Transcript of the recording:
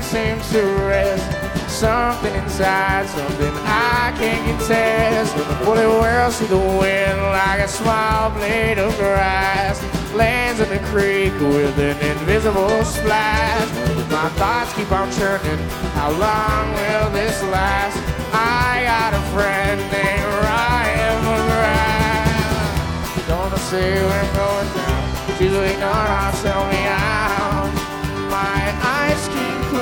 seems to rest. Something inside, something I can't contest. When the bullet whirls through the wind like a small blade of grass, lands in the creek with an invisible splash. My thoughts keep on churning, how long will this last? I got a friend named Ryan McGrath. Don't say we're going down, she's waiting on her, tell me